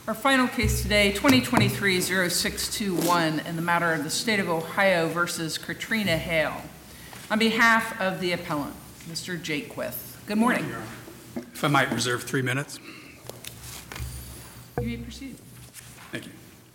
Our final case today, 2023-0621, in the matter of the State of Ohio versus Katrina Hale. On behalf of the appellant, Mr. Jaquith. Good morning. If I might reserve 3 minutes. You may proceed. Thank you.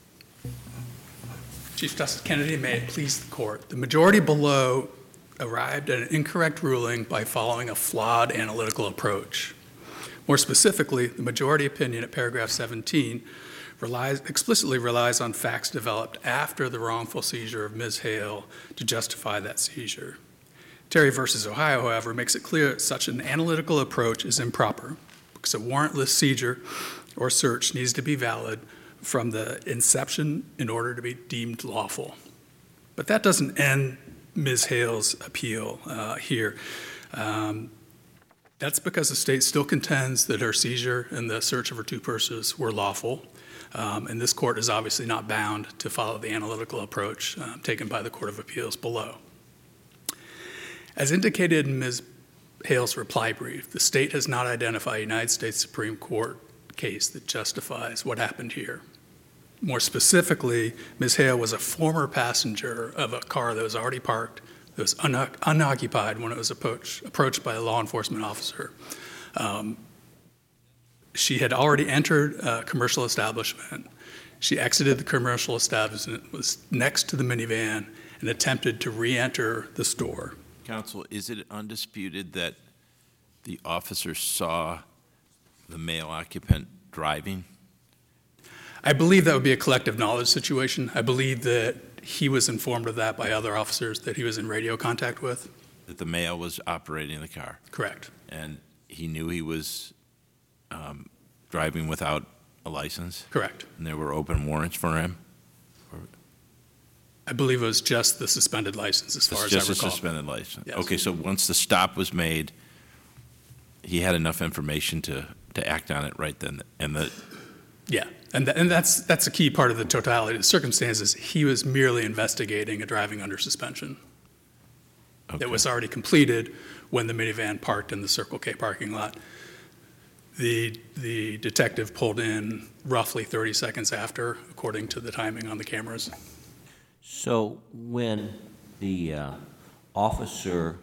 Chief Justice Kennedy, may it please the court. The majority below arrived at an incorrect ruling by following a flawed analytical approach. More specifically, the majority opinion at paragraph 17 explicitly relies on facts developed after the wrongful seizure of Ms. Hale to justify that seizure. Terry versus Ohio, however, makes it clear that such an analytical approach is improper because a warrantless seizure or search needs to be valid from the inception in order to be deemed lawful. But that doesn't end Ms. Hale's appeal here. That's because the state still contends that her seizure and the search of her two purses were lawful, and this court is obviously not bound to follow the analytical approach taken by the Court of Appeals below. As indicated in Ms. Hale's reply brief, the state has not identified a United States Supreme Court case that justifies what happened here. More specifically, Ms. Hale was a former passenger of a car that was already parked, that was unoccupied when it was approached by a law enforcement officer. She had already entered a commercial establishment. She exited the commercial establishment, was next to the minivan, and attempted to re-enter the store. Counsel, is it undisputed that the officer saw the male occupant driving? I believe that would be a collective knowledge situation. I believe that he was informed of that by other officers that he was in radio contact with. That the male was operating the car? Correct. And he knew he was driving without a license? Correct. And there were open warrants for him? I believe it was just the suspended license as far as I recall. Just a suspended license? Yes. Okay, so once the stop was made, he had enough information to act on it right then? Yeah, and that's a key part of the totality of the circumstances. He was merely investigating a driving under suspension that was already completed when the minivan parked in the Circle K parking lot. The detective pulled in roughly 30 seconds after, according to the timing on the cameras. So when the officer,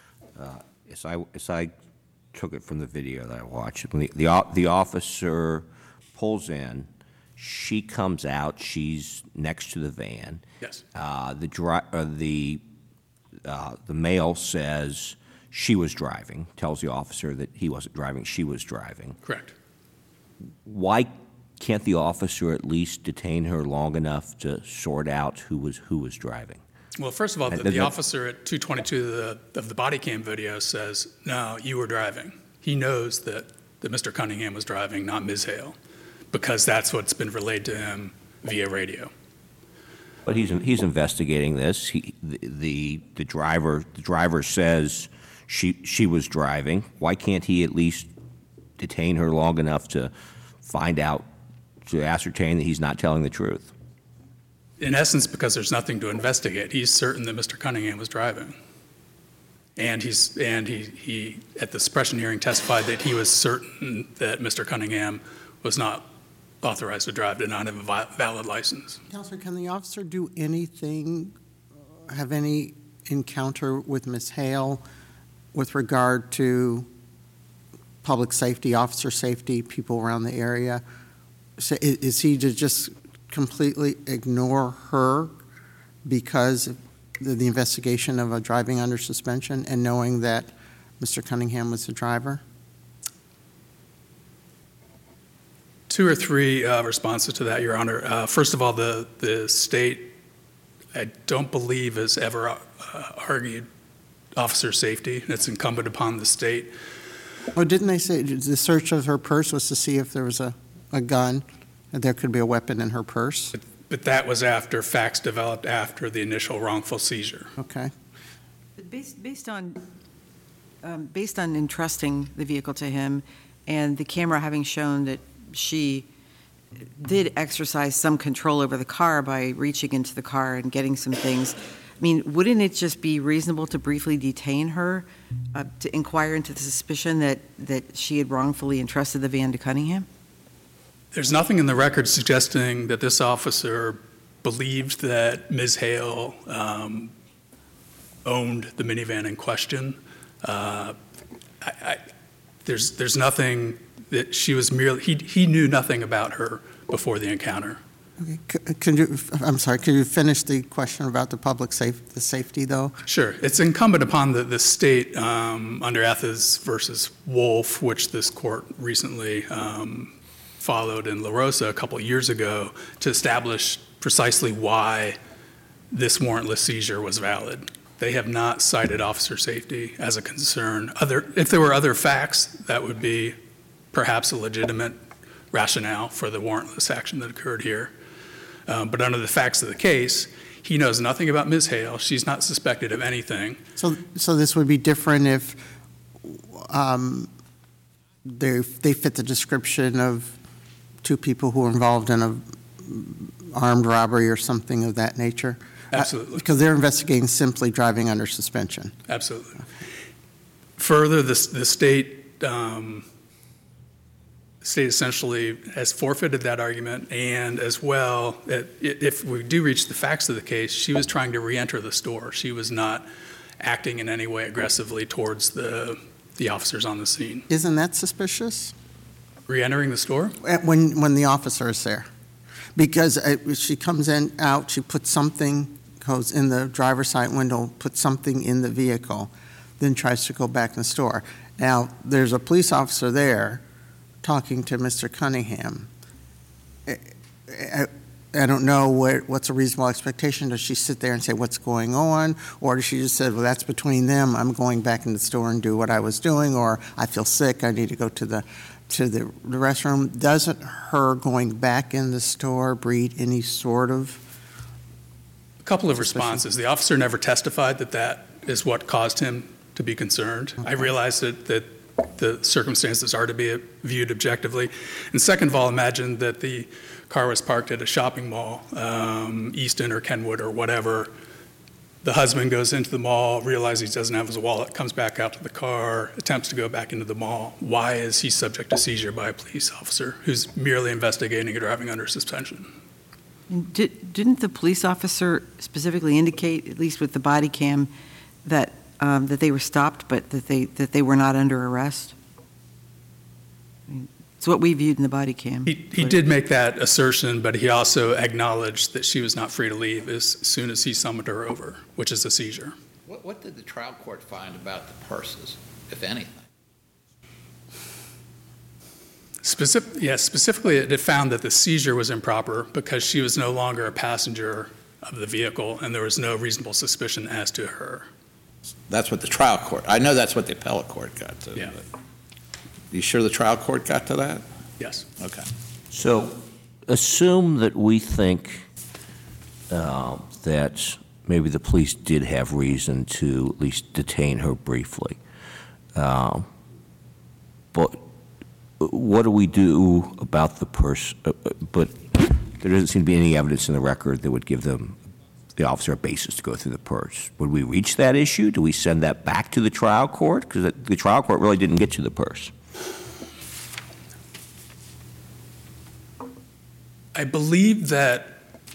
as I took it from the video that I watched, when the officer pulls in, she comes out, she's next to the van. Yes. The male says she was driving, tells the officer that he wasn't driving, she was driving. Correct. Why can't the officer at least detain her long enough to sort out who was driving? Well, first of all, the officer at 222 of the body cam video says, no, you were driving. He knows that Mr. Cunningham was driving, not Ms. Hale, because that's what's been relayed to him via radio. But he's investigating this. The driver says she was driving. Why can't he at least detain her long enough to find out, to ascertain that he's not telling the truth? In essence, because there's nothing to investigate. He's certain that Mr. Cunningham was driving. And he at the suppression hearing testified that he was certain that Mr. Cunningham was not authorized to drive, did not have a valid license. Counselor, can the officer do anything, have any encounter with Ms. Hale with regard to public safety, officer safety, people around the area? So is he to just completely ignore her because of the investigation of a driving under suspension and knowing that Mr. Cunningham was the driver? 2 or 3 responses to that, Your Honor. First of all, the state, I don't believe, has ever argued officer safety. It's incumbent upon the state. Oh, didn't they say the search of her purse was to see if there was a gun, and there could be a weapon in her purse? But that was after facts developed after the initial wrongful seizure. Okay. Based on entrusting the vehicle to him and the camera having shown that she did exercise some control over the car by reaching into the car and getting some things, I mean, wouldn't it just be reasonable to briefly detain her to inquire into the suspicion that she had wrongfully entrusted the van to Cunningham? There's nothing in the record suggesting that this officer believed that Ms. Hale owned the minivan in question. There's nothing that she was merely, he knew nothing about her before the encounter. Okay. I'm sorry, could you finish the question about the the safety, though? Sure. It's incumbent upon the state under Ethes versus Wolf, which this court recently followed in La Rosa a couple of years ago, to establish precisely why this warrantless seizure was valid. They have not cited officer safety as a concern. If there were other facts, that would be perhaps a legitimate rationale for the warrantless action that occurred here. But under the facts of the case, he knows nothing about Ms. Hale. She's not suspected of anything. So this would be different if they fit the description of two people who were involved in a armed robbery or something of that nature? Absolutely. Because they're investigating simply driving under suspension. Absolutely. Further, the state essentially has forfeited that argument, and as well, if we do reach the facts of the case, she was trying to re-enter the store. She was not acting in any way aggressively towards the officers on the scene. Isn't that suspicious? Re-entering the store? When the officer is there? Because she comes out, she puts something, goes in the driver's side window, puts something in the vehicle, then tries to go back in the store. Now, there's a police officer there talking to Mr. Cunningham. I don't know what's a reasonable expectation. Does she sit there and say what's going on? Or does she just say, well, that's between them. I'm going back in the store and do what I was doing, or I feel sick. I need to go to the restroom. Doesn't her going back in the store breed any sort of? A couple of responses. The officer never testified that is what caused him to be concerned. Okay. I realize that the circumstances are to be viewed objectively. And second of all, imagine that the car was parked at a shopping mall, Easton or Kenwood or whatever. The husband goes into the mall, realizes he doesn't have his wallet, comes back out to the car, attempts to go back into the mall. Why is he subject to seizure by a police officer who's merely investigating a driving under suspension? Didn't the police officer specifically indicate, at least with the body cam, that they were stopped, but that they were not under arrest? It's what we viewed in the body cam. He did make that assertion, but he also acknowledged that she was not free to leave as soon as he summoned her over, which is a seizure. What did the trial court find about the purses, if anything? Specifically, it found that the seizure was improper because she was no longer a passenger of the vehicle, and there was no reasonable suspicion as to her. That's what the trial court, I know that's what the appellate court got to. Yeah. You sure the trial court got to that? Yes. Okay. So assume that we think that maybe the police did have reason to at least detain her briefly. But what do we do about the purse? But there doesn't seem to be any evidence in the record that would give the officer a basis to go through the purse. Would we reach that issue? Do we send that back to the trial court? Because the trial court really didn't get to the purse. I believe that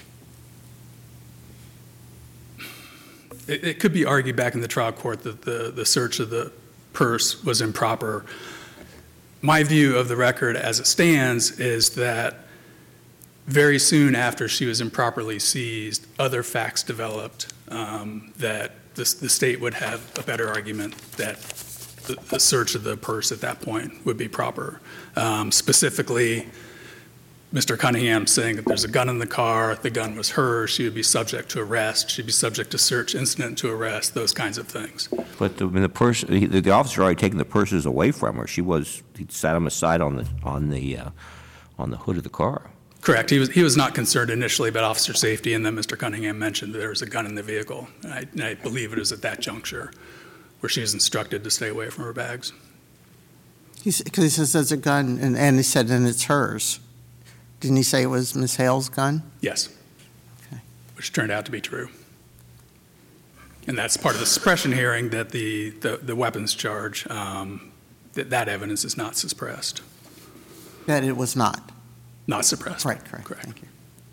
it could be argued back in the trial court that the search of the purse was improper. My view of the record as it stands is that very soon after she was improperly seized, other facts developed that the state would have a better argument that the search of the purse at that point would be proper. Specifically, Mr. Cunningham saying that there's a gun in the car, the gun was hers, she would be subject to arrest, she'd be subject to search incident to arrest, those kinds of things. But the officer already taken the purses away from her. He sat them aside on the hood of the car. Correct. He was not concerned initially about officer safety, and then Mr. Cunningham mentioned that there was a gun in the vehicle. And I believe it was at that juncture where she was instructed to stay away from her bags. Because he says there's a gun, and he said, and it's hers. Didn't he say it was Ms. Hale's gun? Yes. Okay. Which turned out to be true. And that's part of the suppression hearing, that the weapons charge, that evidence is not suppressed. That it was not. Not suppressed. Correct. Thank you.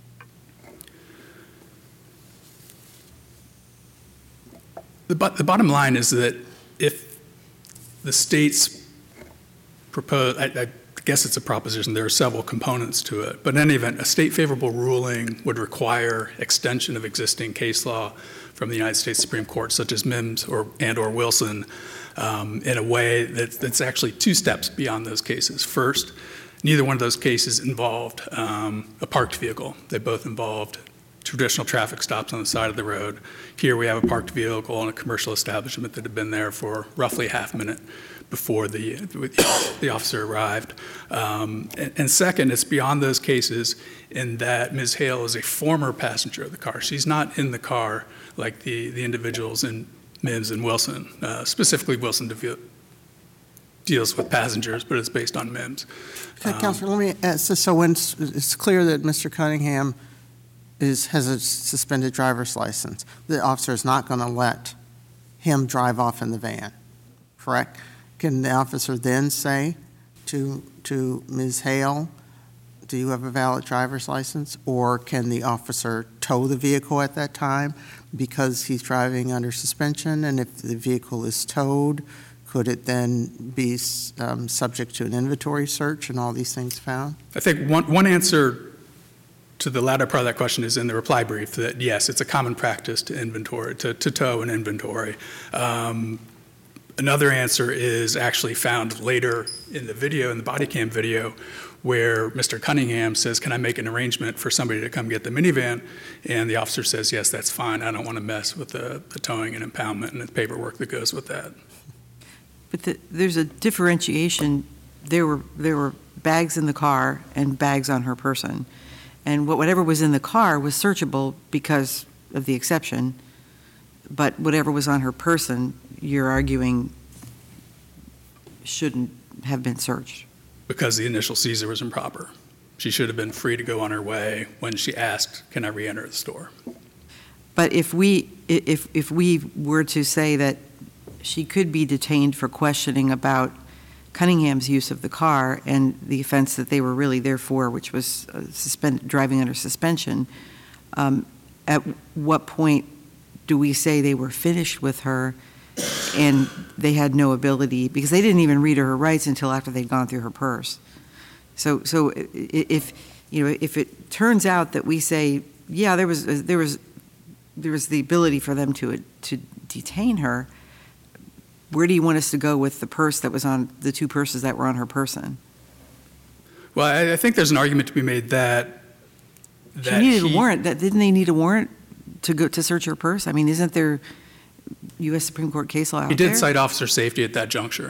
The bottom line is that if the state's proposed, I guess it's a proposition, there are several components to it, but in any event, a state favorable ruling would require extension of existing case law from the United States Supreme Court, such as Mims or Wilson, in a way that's actually two steps beyond those cases. First, neither one of those cases involved a parked vehicle. They both involved traditional traffic stops on the side of the road. Here we have a parked vehicle in a commercial establishment that had been there for roughly a half minute before the officer arrived. And second, it's beyond those cases in that Ms. Hale is a former passenger of the car. She's not in the car like the individuals in Mims and Wilson. Specifically, Wilson deals with passengers, but it's based on Mims. Okay, Counselor, let me ask this. So when it's clear that Mr. Cunningham has a suspended driver's license, the officer is not going to let him drive off in the van, correct? Can the officer then say to Ms. Hale, do you have a valid driver's license? Or can the officer tow the vehicle at that time because he's driving under suspension? And if the vehicle is towed, could it then be subject to an inventory search and all these things found? I think one answer to the latter part of that question is in the reply brief, that yes, it's a common practice to tow an inventory. Another answer is actually found later in the video, in the body cam video, where Mr. Cunningham says, can I make an arrangement for somebody to come get the minivan? And the officer says, yes, that's fine. I don't want to mess with the towing and impoundment and the paperwork that goes with that. But there's a differentiation. There were bags in the car and bags on her person. And whatever was in the car was searchable because of the exception. But whatever was on her person, you're arguing shouldn't have been searched. Because the initial seizure was improper. She should have been free to go on her way when she asked, can I re-enter the store? But if we were to say that she could be detained for questioning about Cunningham's use of the car and the offense that they were really there for, which was driving under suspension, at what point do we say they were finished with her and they had no ability, because they didn't even read her rights until after they'd gone through her purse. So if it turns out that we say, yeah, there was the ability for them to detain her, where do you want us to go with the purse that was on the two purses that were on her person? Well, I think there's an argument to be made that she needed a warrant. Didn't they need a warrant to search her purse? I mean, isn't there U.S. Supreme Court case law out there? He did cite officer safety at that juncture.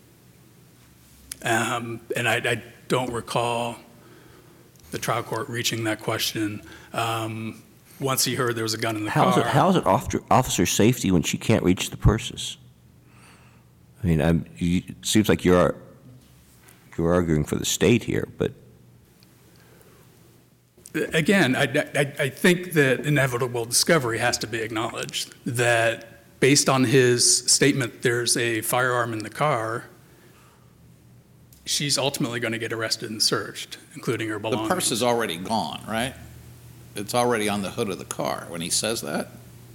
And I don't recall the trial court reaching that question once he heard there was a gun in the car. How is it officer safety when she can't reach the purses? I mean, it seems like you're arguing for the state here, but again, I think that inevitable discovery has to be acknowledged. That based on his statement, there's a firearm in the car. She's ultimately going to get arrested and searched, including her belongings. The purse is already gone, right? It's already on the hood of the car when he says that?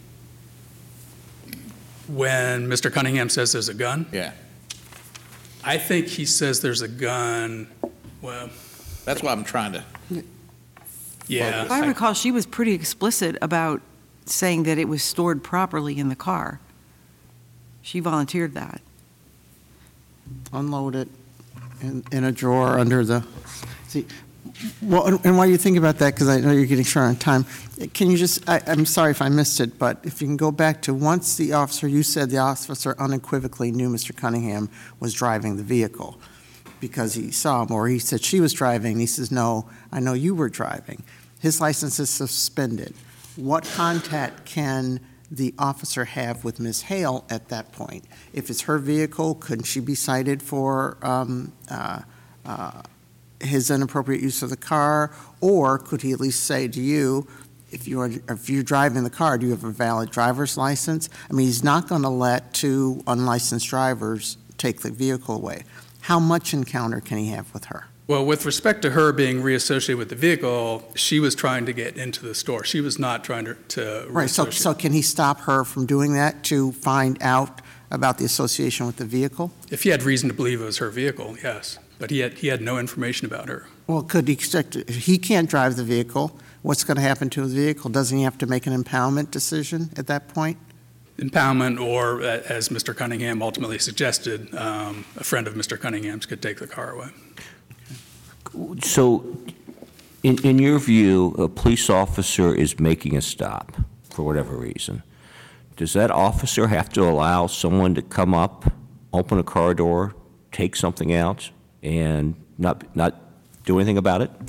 When Mr. Cunningham says there's a gun? Yeah. I think he says there's a gun, well... That's what I'm trying to... Yeah. If I recall, she was pretty explicit about saying that it was stored properly in the car. She volunteered that. Unload it in a drawer under the... See, well, and while you think about that, because I know you're getting short on time, can you just, I'm sorry if I missed it, but if you can go back to once the officer, you said the officer unequivocally knew Mr. Cunningham was driving the vehicle because he saw him, or he said she was driving, and he says, no, I know you were driving. His license is suspended. What contact can the officer have with Ms. Hale at that point? If it's her vehicle, couldn't she be cited for his inappropriate use of the car? Or could he at least say to you, if you're driving the car, do you have a valid driver's license? I mean, he's not going to let two unlicensed drivers take the vehicle away. How much encounter can he have with her? Well, with respect to her being reassociated with the vehicle, she was trying to get into the store. She was not trying to Right, so reassociate. can he stop her from doing that to find out about the association with the vehicle? If he had reason to believe it was her vehicle, yes. But he had no information about her. Well, could he expect, if he can't drive the vehicle, what's going to happen to his vehicle? Doesn't he have to make an impoundment decision at that point? Impoundment, or as Mr. Cunningham ultimately suggested, a friend of Mr. Cunningham's could take the car away. So, in your view, a police officer is making a stop for whatever reason. Does that officer have to allow someone to come up, open a car door, take something out, and not do anything about it?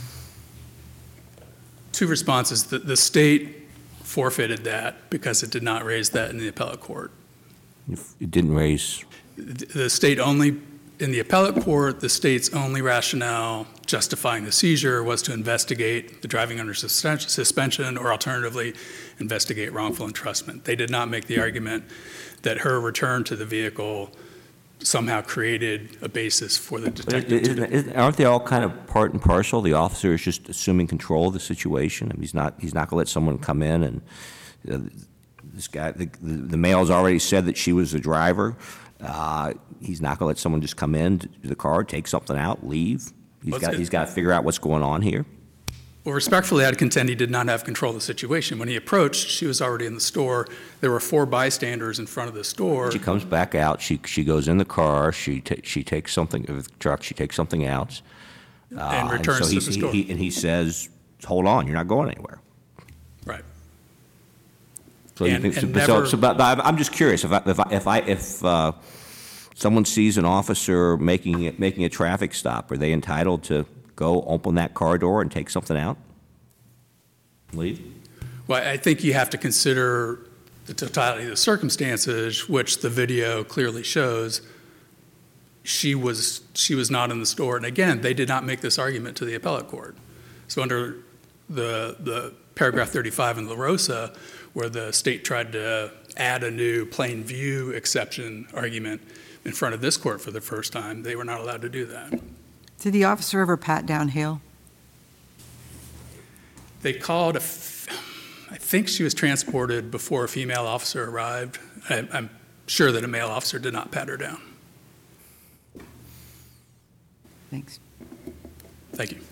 Two responses. The state forfeited that because it did not raise that in the appellate court. It didn't raise. The state only, in the appellate court, the state's only rationale justifying the seizure was to investigate the driving under suspension, or alternatively, investigate wrongful entrustment. They did not make the argument that her return to the vehicle somehow created a basis for the detective. Aren't they all kind of part and parcel? The officer is just assuming control of the situation. I mean, he's not going to let someone come in and this guy, the male's already said that she was the driver. He's not going to let someone just come in to the car, take something out, leave. He's got to figure out what's going on here. Well, respectfully, I'd contend he did not have control of the situation. When he approached, she was already in the store. There were 4 bystanders in front of the store. She comes back out. She goes in the car. She takes something, the truck. She takes something out. And returns to the store. And he says, "Hold on, you're not going anywhere." Right. So you think, but I'm just curious if someone sees an officer making a traffic stop, are they entitled to go open that car door and take something out? Leave? Well, I think you have to consider the totality of the circumstances, which the video clearly shows. She was not in the store. And again, they did not make this argument to the appellate court. So under the paragraph 35 in La Rosa, where the state tried to add a new plain view exception argument in front of this court for the first time, they were not allowed to do that. Did the officer ever pat down Hale? They called, I think she was transported before a female officer arrived. I'm sure that a male officer did not pat her down. Thanks. Thank you.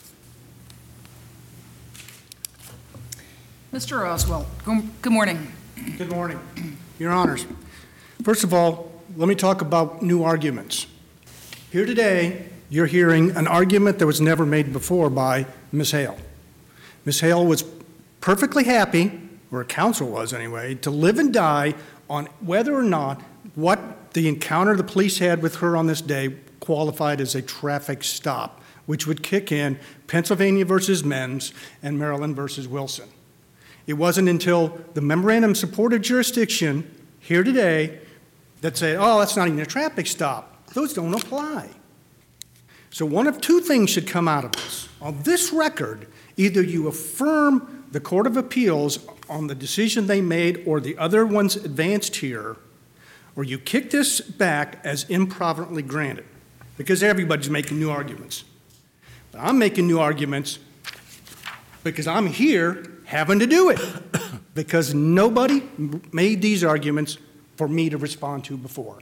Mr. Oswald, good morning. Good morning. Your Honors, first of all, let me talk about new arguments. Here today, you're hearing an argument that was never made before by Ms. Hale. Ms. Hale was perfectly happy, or her counsel was anyway, to live and die on whether or not what the encounter the police had with her on this day qualified as a traffic stop, which would kick in Pennsylvania versus Menz and Maryland versus Wilson. It wasn't until the memorandum supported jurisdiction here today that said, oh, that's not even a traffic stop. Those don't apply. So one of two things should come out of this. On this record, either you affirm the Court of Appeals on the decision they made or the other ones advanced here, or you kick this back as improvidently granted, because everybody's making new arguments. But I'm making new arguments because I'm here having to do it, because nobody made these arguments for me to respond to before.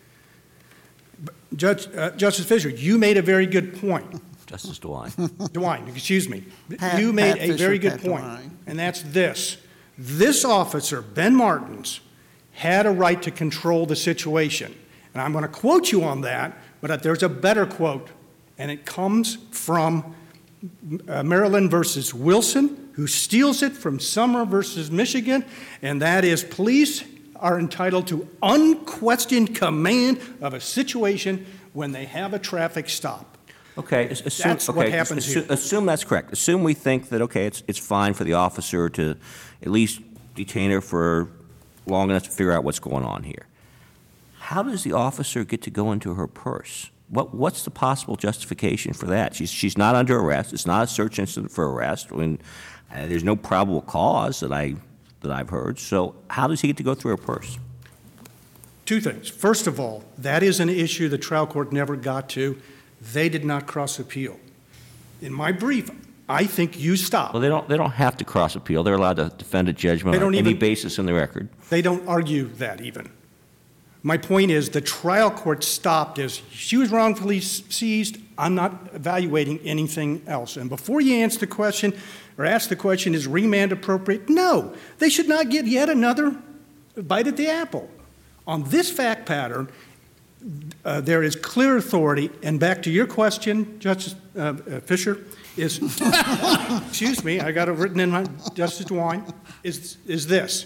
Justice Fischer, you made a very good point. Justice DeWine. DeWine, excuse me. You made a very good point, and that's this. This officer, Ben Martins, had a right to control the situation. And I'm going to quote you on that, but there's a better quote, and it comes from Maryland versus Wilson, who steals it from Summer versus Michigan, and that is, police are entitled to unquestioned command of a situation when they have a traffic stop. Okay, What happens here. Assume that's correct. Assume we think that, okay, it's fine for the officer to at least detain her for long enough to figure out what's going on here. How does the officer get to go into her purse? What's the possible justification for that? She's not under arrest. It's not a search incident for arrest. I mean, there's no probable cause that I've heard. So how does he get to go through her purse? Two things. First of all, that is an issue the trial court never got to. They did not cross appeal. In my brief, I think you stopped. Well, they don't have to cross appeal. They're allowed to defend a judgment They don't on any even- basis in the record. They don't argue that even. My point is the trial court stopped as she was wrongfully seized. I'm not evaluating anything else. And before you answer the question or ask the question, is remand appropriate? No, they should not get yet another bite at the apple. On this fact pattern, there is clear authority. And back to your question, Justice Fisher, is, excuse me, I got it written in my, Justice DeWine, is this.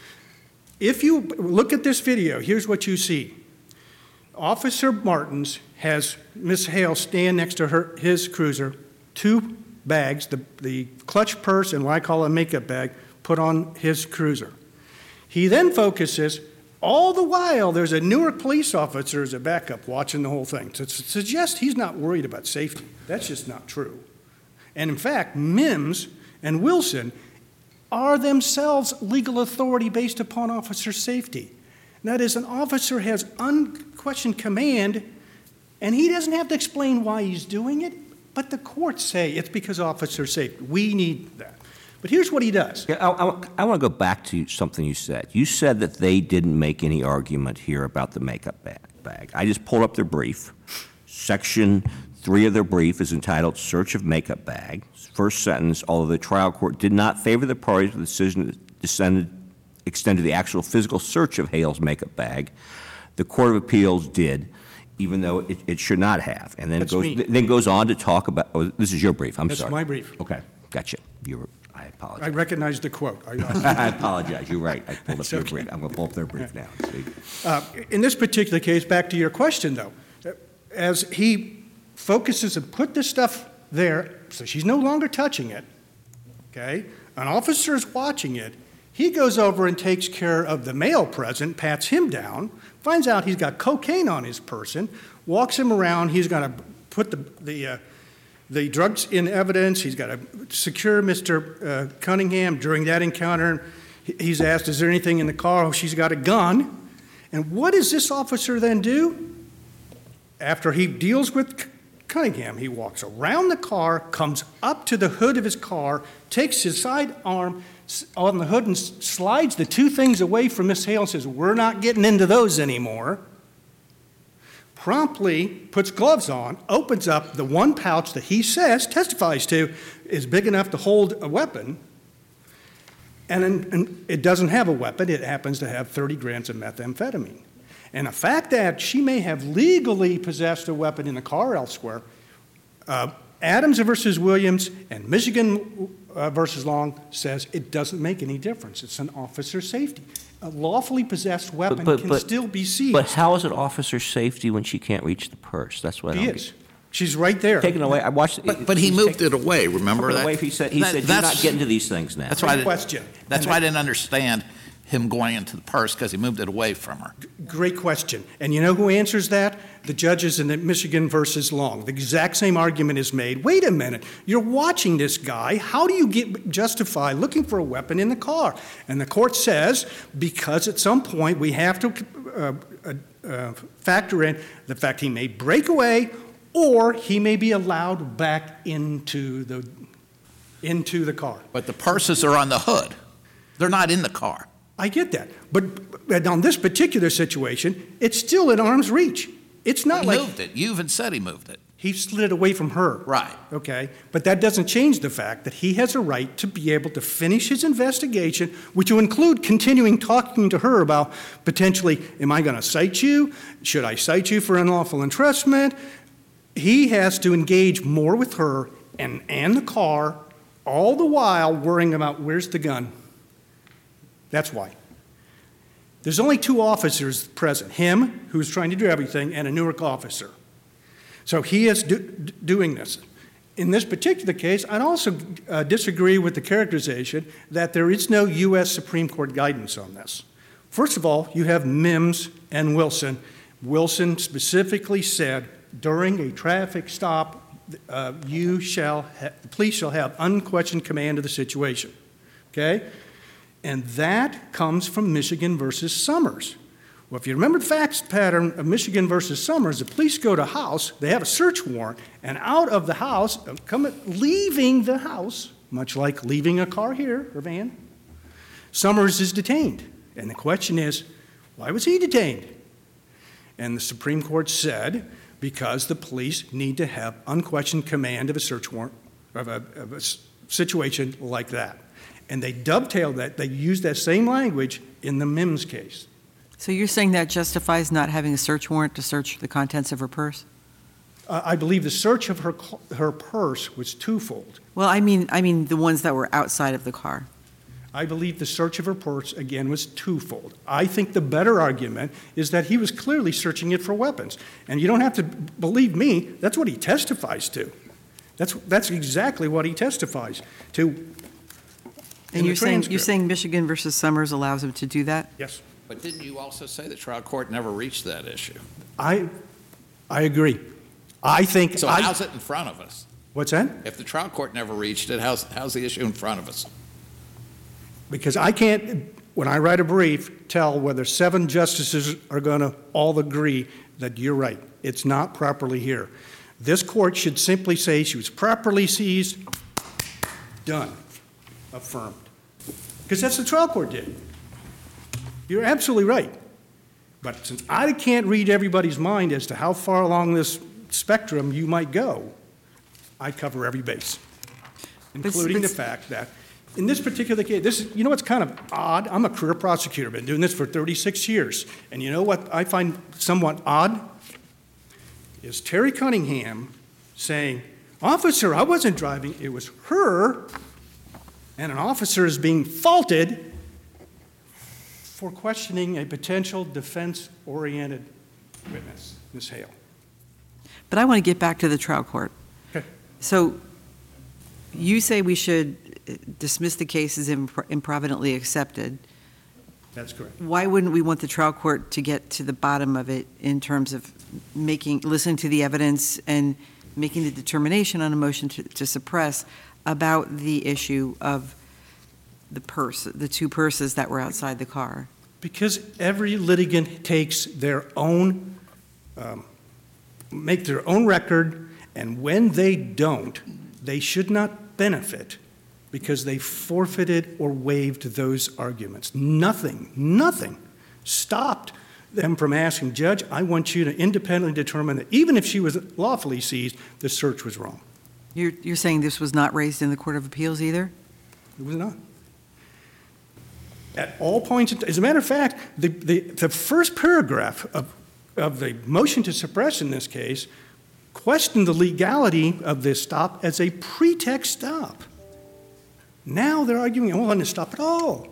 If you look at this video, here's what you see. Officer Martins has Ms. Hale stand next to his cruiser, two bags, the clutch purse and what I call a makeup bag, put on his cruiser. He then focuses, all the while there's a Newark police officer as a backup watching the whole thing. To suggest he's not worried about safety, that's just not true. And in fact, Mims and Wilson are themselves legal authority based upon officer safety. That is, an officer has unquestioned command, and he doesn't have to explain why he's doing it, but the courts say it's because officer safety. We need that. But here's what he does. Yeah, I want to go back to something you said. You said that they didn't make any argument here about the makeup bag. I just pulled up their brief. Section 3 of their brief is entitled Search of Makeup Bag. First sentence, although the trial court did not favor the parties with the decision that extended the actual physical search of Hale's makeup bag, the Court of Appeals did, even though it should not have. And then it goes on to talk about, oh, this is your brief, I'm sorry. That's my brief. Okay, gotcha. I apologize. I recognize the quote. I apologize, you're right. I pulled up your brief. I'm going to pull up their brief now. In this particular case, back to your question, though, as he focuses and put this stuff there, so she's no longer touching it, okay? An officer is watching it. He goes over and takes care of the male present, pats him down, finds out he's got cocaine on his person, walks him around. He's got to put the drugs in evidence. He's got to secure Mr. Cunningham. During that encounter, he's asked, is there anything in the car? Oh, she's got a gun. And what does this officer then do? After he deals with Cunningham, he walks around the car, comes up to the hood of his car, takes his side arm on the hood and slides the two things away from Miss Hale and says, we're not getting into those anymore. Promptly puts gloves on, opens up the one pouch that he says, testifies to, is big enough to hold a weapon, and it doesn't have a weapon. It happens to have 30 grams of methamphetamine. And the fact that she may have legally possessed a weapon in the car elsewhere, Adams versus Williams and Michigan versus Long says it doesn't make any difference. It's an officer's safety. A lawfully possessed weapon can still be seized. But how is it officer's safety when she can't reach the purse? That's what I don't get. She's right there. Taken away. I watched. But he moved it away. Remember that? Away. He said you're not getting to these things now. That's why I didn't understand him going into the purse, because he moved it away from her. Great question. And you know who answers that? The judges in the Michigan versus Long. The exact same argument is made. Wait a minute. You're watching this guy. How do you justify looking for a weapon in the car? And the court says, because at some point we have to factor in the fact he may break away or he may be allowed back into the car. But the purses are on the hood. They're not in the car. I get that. But on this particular situation, it's still at arm's reach. It's not like... He moved it. You even said he moved it. He slid it away from her. Right. Okay? But that doesn't change the fact that he has a right to be able to finish his investigation, which will include continuing talking to her about potentially, am I going to cite you? Should I cite you for unlawful entrustment? He has to engage more with her and the car, all the while worrying about where's the gun. That's why. There's only two officers present, him, who's trying to do everything, and a Newark officer. So he is doing this. In this particular case, I'd also disagree with the characterization that there is no U.S. Supreme Court guidance on this. First of all, you have Mims and Wilson. Wilson specifically said, during a traffic stop, the police shall have unquestioned command of the situation. Okay? And that comes from Michigan versus Summers, Well, if you remember the facts pattern of Michigan versus Summers, the police go to a house, they have a search warrant, and out of the house, leaving the house, much like leaving a car here, or van, Summers is detained. And the question is, why was he detained? And the Supreme Court said, because the police need to have unquestioned command of a search warrant, of a situation like that. And they dovetailed that, they used that same language in the Mims case. So you're saying that justifies not having a search warrant to search the contents of her purse? I believe the search of her purse was twofold. Well, I mean the ones that were outside of the car. I believe the search of her purse, again, was twofold. I think the better argument is that he was clearly searching it for weapons. And you don't have to believe me, that's what he testifies to. That's exactly what he testifies to. And you're saying Michigan versus Summers allows him to do that? Yes. But didn't you also say the trial court never reached that issue? I agree. I think. So how's it in front of us? What's that? If the trial court never reached it, how's the issue in front of us? Because I can't, when I write a brief, tell whether 7 justices are going to all agree that you're right. It's not properly here. This court should simply say she was properly seized, done, affirmed. Because that's what the trial court did. You're absolutely right. But since I can't read everybody's mind as to how far along this spectrum you might go, I cover every base, including the fact that in this particular case, you know what's kind of odd? I'm a career prosecutor, been doing this for 36 years. And you know what I find somewhat odd? Is Terry Cunningham saying, "Officer, I wasn't driving, it was her," and an officer is being faulted for questioning a potential defense-oriented witness, Ms. Hale. But I want to get back to the trial court. Okay. So you say we should dismiss the case as improvidently accepted. That's correct. Why wouldn't we want the trial court to get to the bottom of it in terms of listening to the evidence and making the determination on a motion to suppress about the issue of the 2 purses that were outside the car? Because every litigant takes their own, make their own record, and when they don't, they should not benefit because they forfeited or waived those arguments. Nothing stopped them from asking, "Judge, I want you to independently determine that even if she was lawfully seized, the search was wrong." You're saying this was not raised in the Court of Appeals either? It was not. At all points, as a matter of fact, the first paragraph of the motion to suppress in this case questioned the legality of this stop as a pretext stop. Now they're arguing it wasn't a stop at all.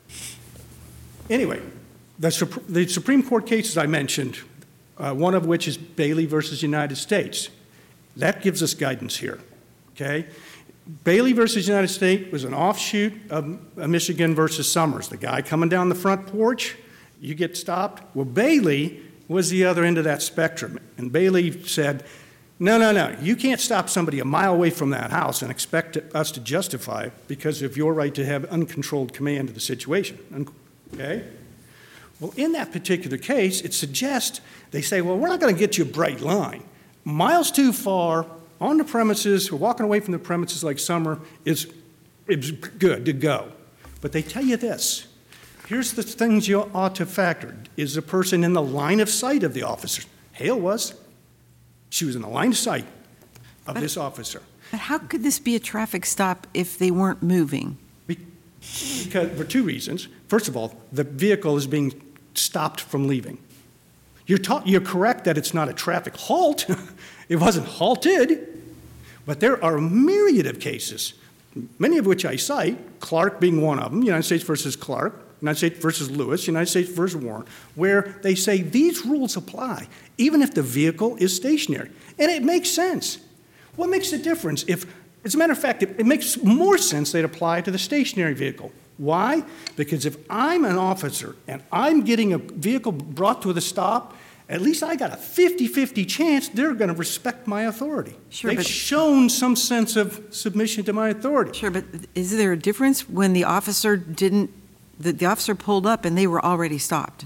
Anyway, the Supreme Court cases I mentioned, one of which is Bailey versus United States, that gives us guidance here, okay? Bailey versus United States was an offshoot of Michigan versus Summers. The guy coming down the front porch, you get stopped. Well, Bailey was the other end of that spectrum. And Bailey said, no, you can't stop somebody a mile away from that house and expect us to justify it because of your right to have uncontrolled command of the situation, okay? Well, in that particular case, it suggests, they say, well, we're not going to get you a bright line. Miles too far, on the premises, or walking away from the premises like Summer is good to go. But they tell you this. Here's the things you ought to factor. Is the person in the line of sight of the officer? Hale was. She was in the line of sight of this officer. But how could this be a traffic stop if they weren't moving? Because, for 2 reasons. First of all, the vehicle is being stopped from leaving. You're correct that it's not a traffic halt. It wasn't halted. But there are a myriad of cases, many of which I cite, Clark being one of them, United States versus Clark, United States versus Lewis, United States versus Warren, where they say these rules apply, even if the vehicle is stationary. And it makes sense. What makes the difference? As a matter of fact, it makes more sense they'd apply to the stationary vehicle. Why? Because if I'm an officer and I'm getting a vehicle brought to the stop, at least I got a 50-50 chance they're going to respect my authority. Sure, They've shown some sense of submission to my authority. Sure, but is there a difference when the officer the officer pulled up and they were already stopped?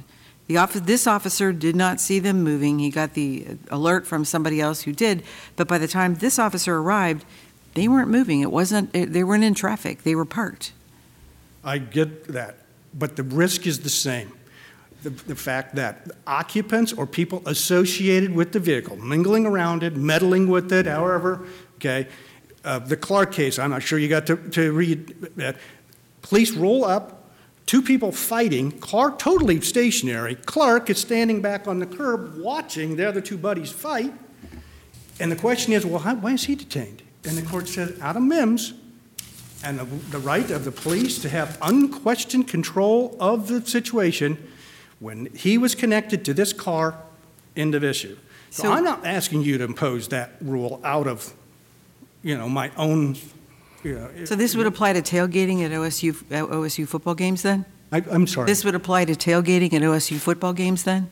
This officer did not see them moving. He got the alert from somebody else who did, but by the time this officer arrived, they weren't moving. They weren't in traffic. They were parked. I get that, but the risk is the same. The fact that occupants or people associated with the vehicle, mingling around it, meddling with it, however, okay, the Clark case, I'm not sure you got to read that. Police roll up, two people fighting, Clark totally stationary. Clark is standing back on the curb watching the other two buddies fight. And the question is, well, why is he detained? And the court says, out of MIMS, and the right of the police to have unquestioned control of the situation when he was connected to this car, end of issue. So I'm not asking you to impose that rule out of, my own, So this would apply to tailgating at OSU football games then? I'm sorry. This would apply to tailgating at OSU football games then?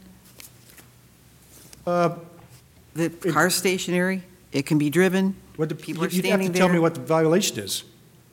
The car's stationary, it can be driven, people are You'd have standing to tell me there. what the violation is.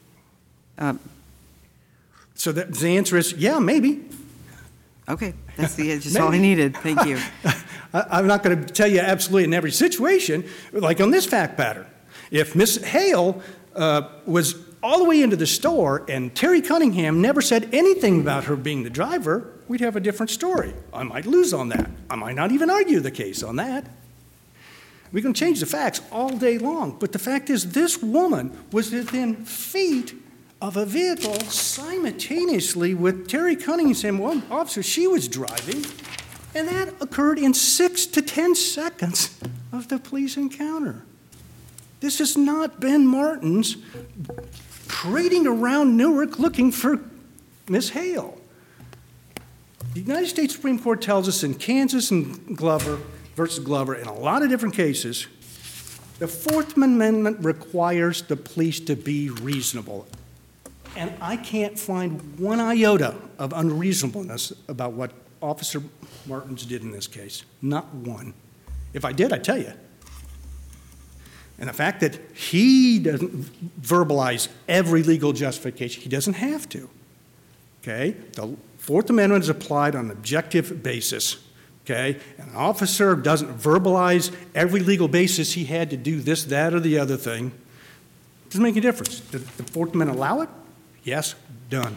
So the answer is, yeah, maybe. Okay, that's just all I needed. Thank you. I'm not going to tell you absolutely in every situation, like on this fact pattern. If Miss Hale was all the way into the store and Terry Cunningham never said anything about her being the driver, we'd have a different story. I might lose on that. I might not even argue the case on that. We can change the facts all day long, but the fact is this woman was within feet of a vehicle simultaneously with Terry Cunningham saying, well, officer, she was driving, and that occurred in 6 to 10 seconds of the police encounter. This is not Ben Martins parading around Newark looking for Miss Hale. The United States Supreme Court tells us in Kansas and Glover versus Glover, in a lot of different cases, the Fourth Amendment requires the police to be reasonable. And I can't find one iota of unreasonableness about what Officer Martins did in this case. Not one. If I did, I'd tell you. And the fact that he doesn't verbalize every legal justification, he doesn't have to. Okay? The Fourth Amendment is applied on an objective basis. Okay? And an officer doesn't verbalize every legal basis he had to do this, that, or the other thing. Doesn't make a difference. Did the Fourth Amendment allow it? Yes, done.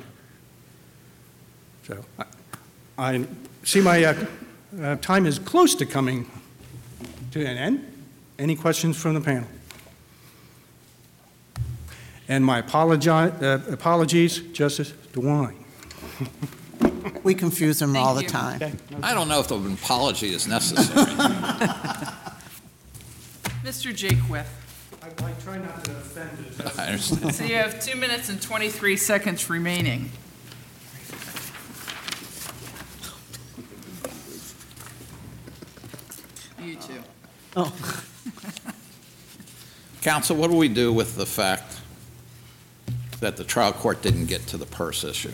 So I see my time is close to coming to an end. Any questions from the panel? And my apologies, Justice DeWine. We confuse them Thank all the you. time. Okay. I don't know if an apology is necessary. Mr. Jaquith, I try not to offend I understand. so you have 2 minutes and 23 seconds remaining. You too. Oh, Counsel, what do we do with the fact that the trial court didn't get to the purse issue?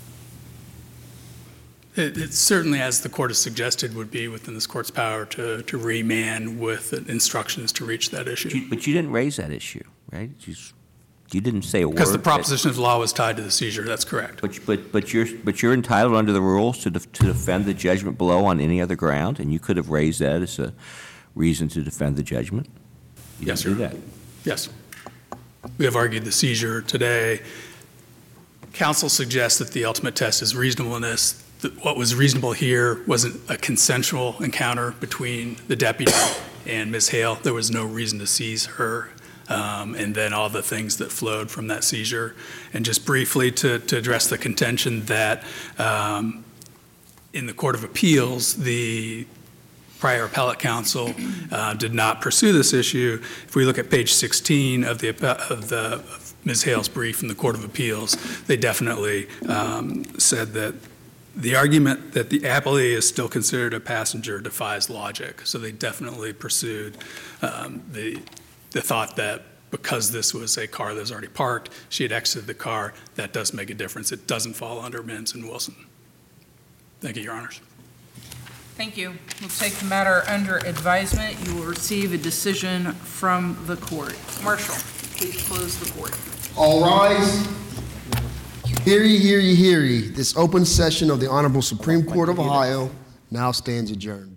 It certainly, as the court has suggested, would be within this court's power to remand with instructions to reach that issue. But you didn't raise that issue, right? You didn't say a word. Because the proposition of law was tied to the seizure, that's correct. But you're entitled under the rules to defend the judgment below on any other ground, and you could have raised that as a reason to defend the judgment. You Yes, didn't sir. do that. Yes. We have argued the seizure today. Counsel suggests that the ultimate test is reasonableness. What was reasonable here wasn't a consensual encounter between the deputy and Ms. Hale. There was no reason to seize her, and then all the things that flowed from that seizure. And just briefly to address the contention that in the Court of Appeals, the prior appellate counsel did not pursue this issue. If we look at page 16 of Ms. Hale's brief in the Court of Appeals, they definitely said that the argument that the appellee is still considered a passenger defies logic. So they definitely pursued the thought that because this was a car that was already parked, she had exited the car. That does make a difference. It doesn't fall under Mims and Wilson. Thank you, Your Honors. Thank you. We'll take the matter under advisement. You will receive a decision from the court. Marshal, please close the court. All rise. Hear ye, hear ye, hear ye. This open session of the Honorable Supreme Court of Ohio now stands adjourned.